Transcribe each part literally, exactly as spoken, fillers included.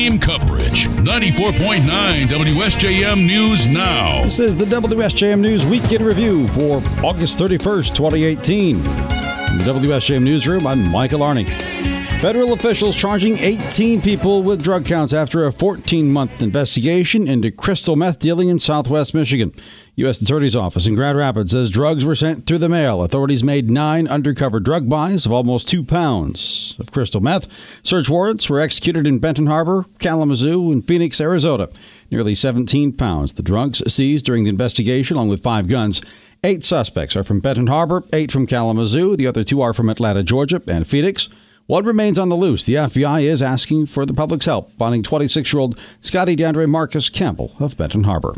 team coverage. ninety-four point nine W S J M News Now. This is the W S J M News Weekend Review for August thirty-first, twenty eighteen. In the W S J M Newsroom, I'm Michael Arning. Federal officials charging eighteen people with drug counts after a fourteen-month investigation into crystal meth dealing in southwest Michigan. U S Attorney's Office in Grand Rapids says drugs were sent through the mail. Authorities made nine undercover drug buys of almost two pounds of crystal meth. Search warrants were executed in Benton Harbor, Kalamazoo, and Phoenix, Arizona. Nearly seventeen pounds. The drugs seized during the investigation, along with five guns. Eight suspects are from Benton Harbor, eight from Kalamazoo. The other two are from Atlanta, Georgia, and Phoenix. One remains on the loose. The F B I is asking for the public's help, finding twenty-six-year-old Scotty DeAndre Marcus Campbell of Benton Harbor.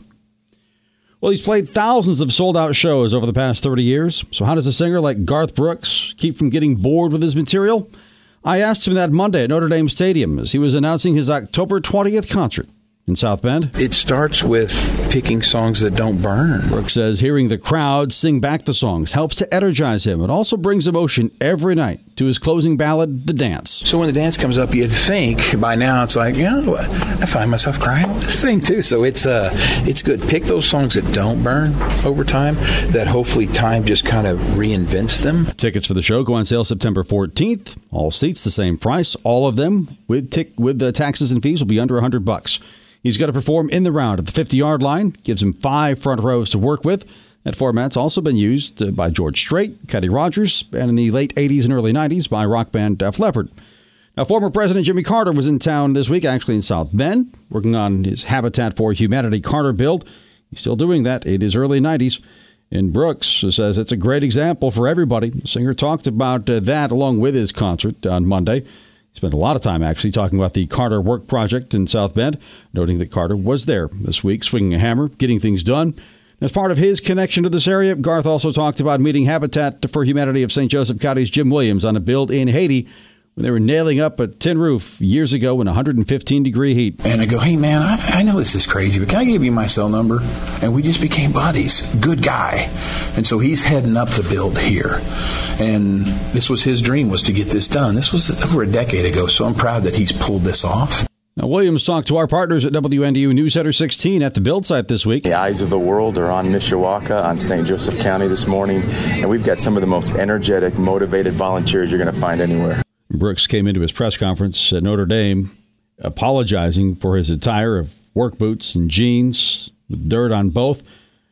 Well, he's played thousands of sold-out shows over the past thirty years. So how does a singer like Garth Brooks keep from getting bored with his material? I asked him that Monday at Notre Dame Stadium as he was announcing his October twentieth concert in South Bend. It starts with picking songs that don't burn. Brooks says hearing the crowd sing back the songs helps to energize him. It also brings emotion every night to his closing ballad, The Dance. So when the dance comes up, you'd think by now it's like, you know, I find myself crying on this thing too. So it's uh, it's good. Pick those songs that don't burn over time, that hopefully time just kind of reinvents them. Tickets for the show go on sale September fourteenth. All seats the same price. All of them with tic- with the taxes and fees will be under one hundred bucks. He's going to perform in the round at the fifty-yard line. Gives him five front rows to work with. That format's also been used by George Strait, Kenny Rogers, and in the late eighties and early nineties by rock band Def Leppard. Now, former President Jimmy Carter was in town this week, actually in South Bend, working on his Habitat for Humanity Carter build. He's still doing that in his early nineties. And Brooks says it's a great example for everybody. The singer talked about uh, that along with his concert on Monday. He spent a lot of time actually talking about the Carter Work Project in South Bend, noting that Carter was there this week, swinging a hammer, getting things done. As part of his connection to this area, Garth also talked about meeting Habitat for Humanity of Saint Joseph County's Jim Williams on a build in Haiti when they were nailing up a tin roof years ago in one hundred fifteen degree heat. And I go, hey, man, I, I know this is crazy, but can I give you my cell number? And we just became buddies. Good guy. And so he's heading up the build here. And this was his dream, was to get this done. This was over a decade ago, so I'm proud that he's pulled this off. Now, Williams talked to our partners at W N D U News Center sixteen at the build site this week. The eyes of the world are on Mishawaka, on Saint Joseph County this morning, and we've got some of the most energetic, motivated volunteers you're going to find anywhere. Brooks came into his press conference at Notre Dame apologizing for his attire of work boots and jeans with dirt on both.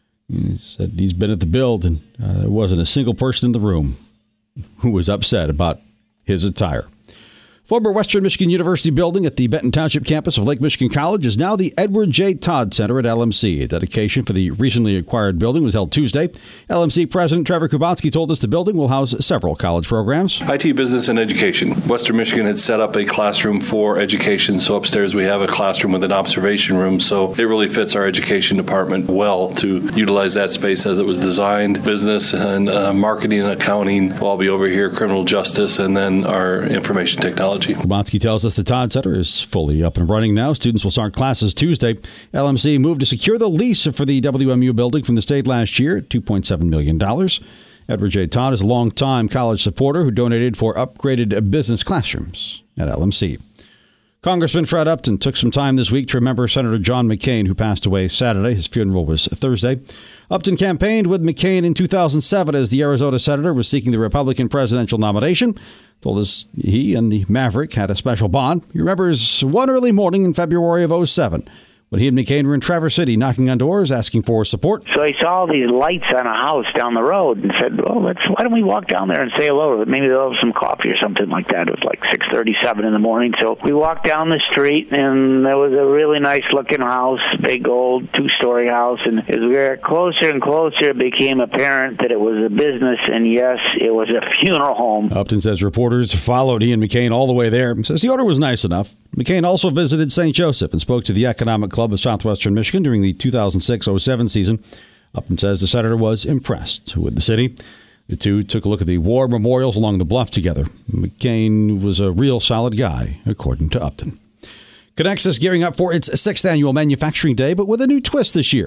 He said he's been at the build and uh, there wasn't a single person in the room who was upset about his attire. Former Western Michigan University building at the Benton Township campus of Lake Michigan College is now the Edward J. Todd Center at L M C. A dedication for the recently acquired building was held Tuesday. L M C President Trevor Kubatsky told us the building will house several college programs. I T, business, and education. Western Michigan had set up a classroom for education, so upstairs we have a classroom with an observation room, so it really fits our education department well to utilize that space as it was designed. Business and uh, marketing and accounting will all be over here, criminal justice, and then our information technology. Kubatsky tells us the Todd Center is fully up and running now. Students will start classes Tuesday. L M C moved to secure the lease for the W M U building from the state last year at two point seven million dollars. Edward J. Todd is a longtime college supporter who donated for upgraded business classrooms at L M C. Congressman Fred Upton took some time this week to remember Senator John McCain, who passed away Saturday. His funeral was Thursday. Upton campaigned with McCain in two thousand seven as the Arizona senator was seeking the Republican presidential nomination. Told us he and the Maverick had a special bond. He remembers one early morning in February of oh seven when he and McCain were in Traverse City knocking on doors, asking for support. So I saw all these lights on a house down the road and said, well, let's, why don't we walk down there and say hello? Maybe they'll have some coffee or something like that. It was like six thirty-seven in the morning. So we walked down the street, and there was a really nice-looking house, big old two-story house. And as we got closer and closer, it became apparent that it was a business, and yes, it was a funeral home. Upton says reporters followed he and McCain all the way there. Says the order was nice enough. McCain also visited Saint Joseph and spoke to the Economic Club of Southwestern Michigan during the two thousand six oh seven season. Upton says the senator was impressed with the city. The two took a look at the war memorials along the bluff together. McCain was a real solid guy, according to Upton. Conexus gearing up for its sixth annual Manufacturing Day, but with a new twist this year.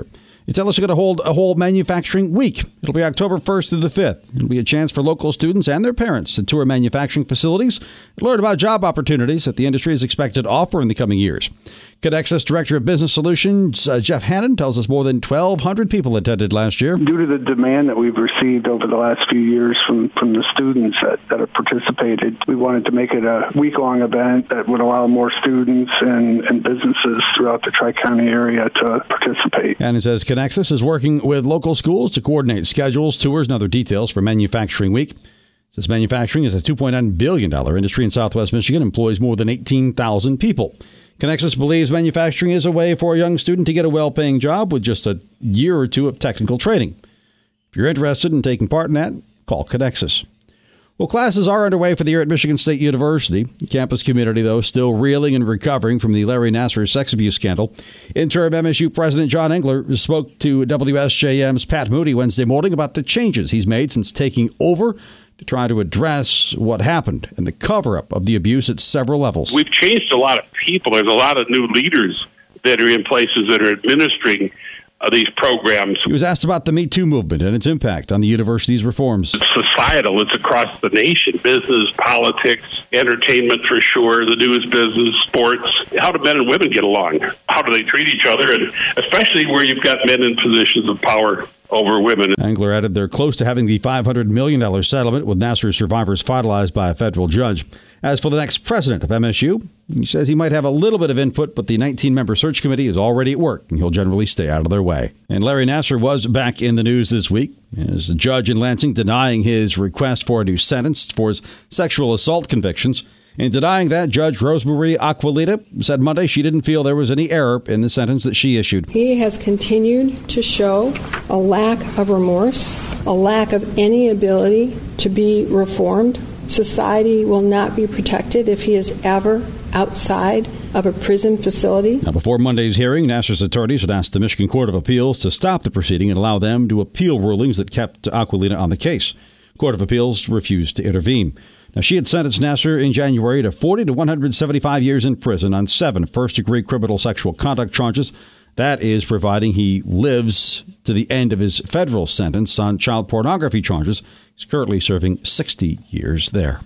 Intellis is going to hold a whole manufacturing week. It'll be October first through the fifth. It'll be a chance for local students and their parents to tour manufacturing facilities and learn about job opportunities that the industry is expected to offer in the coming years. Connexus Director of Business Solutions, uh, Jeff Hannon, tells us more than twelve hundred people attended last year. Due to the demand that we've received over the last few years from, from the students that, that have participated, we wanted to make it a week-long event that would allow more students and, and businesses throughout the Tri-County area to participate. Hannon says Connexus is working with local schools to coordinate schedules, tours, and other details for Manufacturing Week. Says manufacturing is a two point nine billion dollars industry in Southwest Michigan, employs more than eighteen thousand people. Connexus believes manufacturing is a way for a young student to get a well-paying job with just a year or two of technical training. If you're interested in taking part in that, call Connexus. Well, classes are underway for the year at Michigan State University. The campus community, though, still reeling and recovering from the Larry Nassar sex abuse scandal. Interim M S U President John Engler spoke to W S J M's Pat Moody Wednesday morning about the changes he's made since taking over to try to address what happened and the cover-up of the abuse at several levels. We've changed a lot of people. There's a lot of new leaders that are in places that are administering uh, these programs. He was asked about the Me Too movement and its impact on the university's reforms. It's societal. It's across the nation. Business, politics, entertainment for sure, the news business, sports. How do men and women get along? How do they treat each other? And especially where you've got men in positions of power over women. Engler added they're close to having the five hundred million dollars settlement with Nassar survivors finalized by a federal judge. As for the next president of M S U, he says he might have a little bit of input, but the nineteen-member search committee is already at work, and he'll generally stay out of their way. And Larry Nassar was back in the news this week as the judge in Lansing denying his request for a new sentence for his sexual assault convictions. In denying that, Judge Rosemarie Aquilita said Monday she didn't feel there was any error in the sentence that she issued. He has continued to show a lack of remorse, a lack of any ability to be reformed. Society will not be protected if he is ever outside of a prison facility. Now, before Monday's hearing, Nassar's attorneys had asked the Michigan Court of Appeals to stop the proceeding and allow them to appeal rulings that kept Aquilita on the case. Court of Appeals refused to intervene. Now, she had sentenced Nassar in January to forty to one hundred seventy-five years in prison on seven first-degree criminal sexual conduct charges. That is providing he lives to the end of his federal sentence on child pornography charges. He's currently serving sixty years there.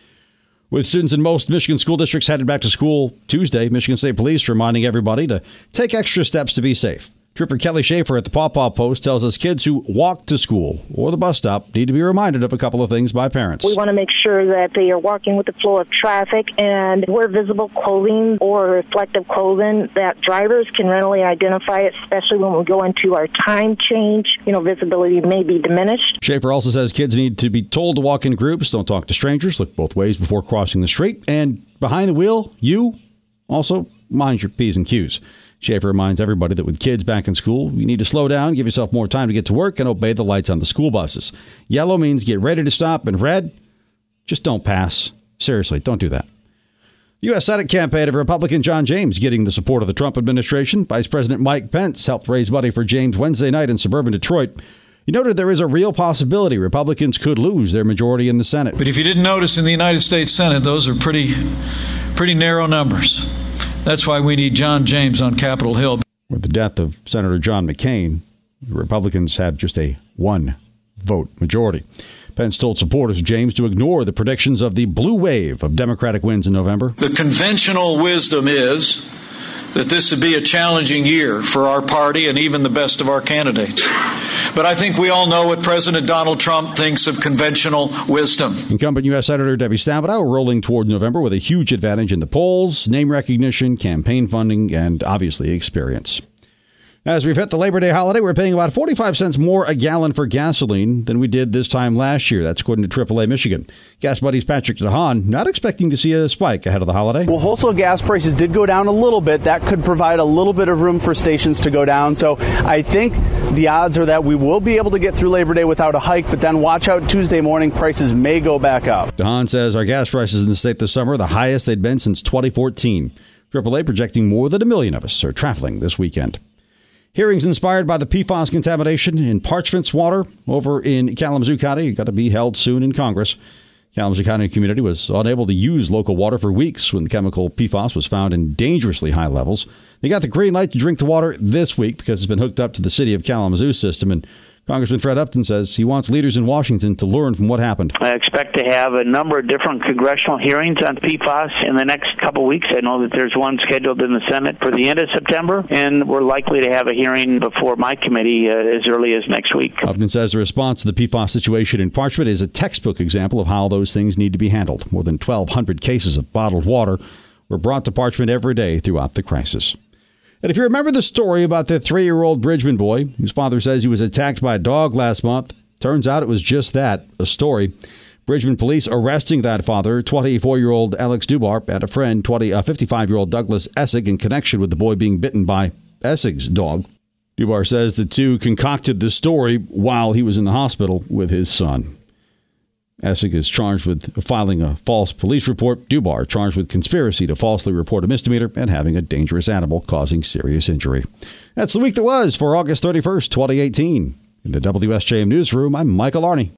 With students in most Michigan school districts headed back to school Tuesday, Michigan State Police reminding everybody to take extra steps to be safe. Trooper Kelly Schaefer at the Paw Paw Post tells us kids who walk to school or the bus stop need to be reminded of a couple of things by parents. We want to make sure that they are walking with the flow of traffic and wear visible clothing or reflective clothing that drivers can readily identify, especially when we go into our time change. You know, visibility may be diminished. Schaefer also says kids need to be told to walk in groups, don't talk to strangers, look both ways before crossing the street, and behind the wheel, you also mind your P's and Q's. Schaefer reminds everybody that with kids back in school, you need to slow down, give yourself more time to get to work, and obey the lights on the school buses. Yellow means get ready to stop, and red, just don't pass. Seriously, don't do that. The U S Senate campaign of Republican John James getting the support of the Trump administration. Vice President Mike Pence helped raise money for James Wednesday night in suburban Detroit. He noted there is a real possibility Republicans could lose their majority in the Senate. But if you didn't notice, in the United States Senate, those are pretty, pretty narrow numbers. That's why we need John James on Capitol Hill. With the death of Senator John McCain, the Republicans have just a one-vote majority. Pence told supporters of James to ignore the predictions of the blue wave of Democratic wins in November. The conventional wisdom is that this would be a challenging year for our party and even the best of our candidates. But I think we all know what President Donald Trump thinks of conventional wisdom. Incumbent U S. Senator Debbie Stabenow rolling toward November with a huge advantage in the polls, name recognition, campaign funding, and obviously experience. As we've hit the Labor Day holiday, we're paying about forty-five cents more a gallon for gasoline than we did this time last year. That's according to triple A Michigan. Gas Buddy's Patrick DeHaan not expecting to see a spike ahead of the holiday. Well, wholesale gas prices did go down a little bit. That could provide a little bit of room for stations to go down. So I think the odds are that we will be able to get through Labor Day without a hike, but then watch out Tuesday morning, prices may go back up. DeHaan says our gas prices in the state this summer are the highest they'd been since twenty fourteen. triple A projecting more than a million of us are traveling this weekend. Hearings inspired by the P FAS contamination in Parchment's water over in Kalamazoo County are going to be held soon in Congress. Kalamazoo County community was unable to use local water for weeks when the chemical P FAS was found in dangerously high levels. They got the green light to drink the water this week because it's been hooked up to the city of Kalamazoo system. And Congressman Fred Upton says he wants leaders in Washington to learn from what happened. I expect to have a number of different congressional hearings on P FAS in the next couple of weeks. I know that there's one scheduled in the Senate for the end of September, and we're likely to have a hearing before my committee uh, as early as next week. Upton says the response to the P FAS situation in Parchment is a textbook example of how those things need to be handled. More than twelve hundred cases of bottled water were brought to Parchment every day throughout the crisis. And if you remember the story about the three-year-old Bridgman boy whose father says he was attacked by a dog last month, turns out it was just that, a story. Bridgman police arresting that father, twenty-four-year-old Alex Dubar, and a friend, fifty-five-year-old Douglas Essig, in connection with the boy being bitten by Essig's dog. Dubar says the two concocted the story while he was in the hospital with his son. Essig is charged with filing a false police report. Dubar charged with conspiracy to falsely report a misdemeanor and having a dangerous animal causing serious injury. That's the week that was for August thirty-first, twenty eighteen. In the W S J M Newsroom, I'm Michael Arney.